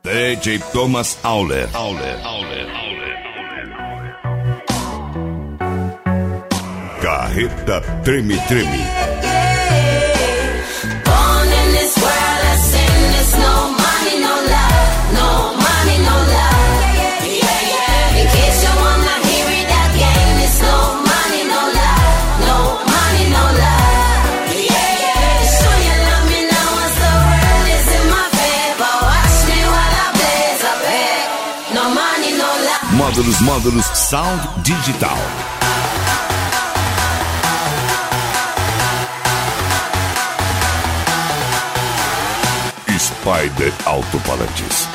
DJ Thomas Auler. Carreta Treme Treme. Módulos Sound Digital. Spider Autopalantes.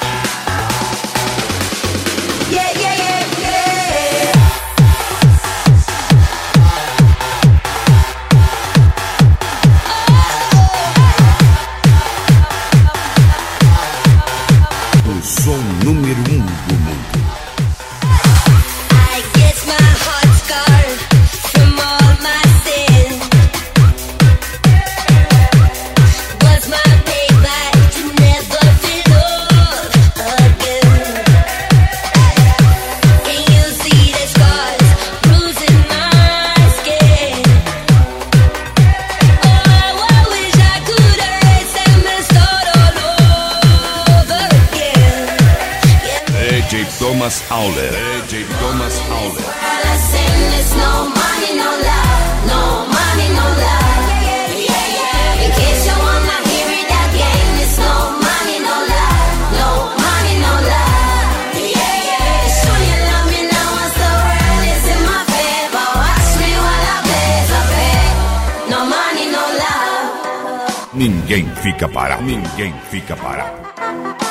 O som número 1 do mundo. DJ Thomas Auler. Ninguém fica parado.